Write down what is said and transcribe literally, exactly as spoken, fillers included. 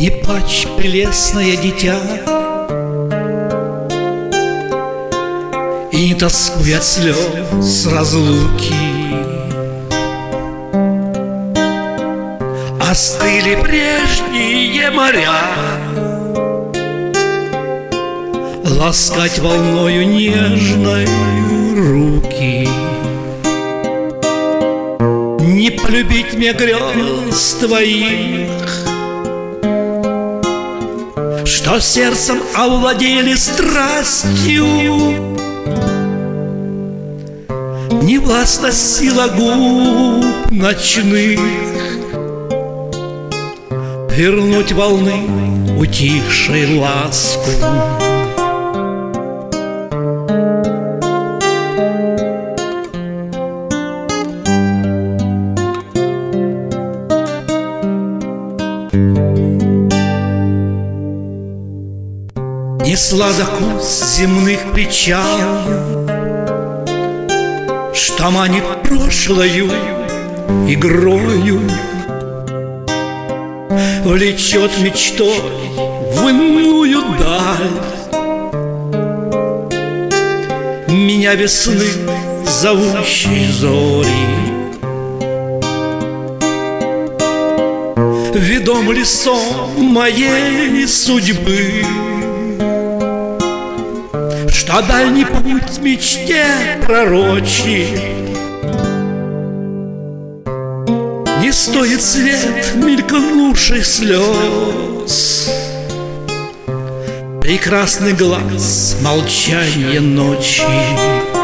Не плачь, прелестное дитя, и не тоскуй от слез разлуки. Остыли прежние моря, ласкать волною нежной руки. Не полюбить мне грез твоих, что сердцем овладели страстью. Не властна сила губ ночных вернуть волны утихшей ласку. Не сладок вкус земных причал, что манит прошлою игрою, влечет мечтой в иную даль. Меня весны зовущей зори, ведом ли сон моей судьбы, что дальний путь мечте пророчит. Не стоит свет мелькнувших слез, прекрасный глаз молчания ночи.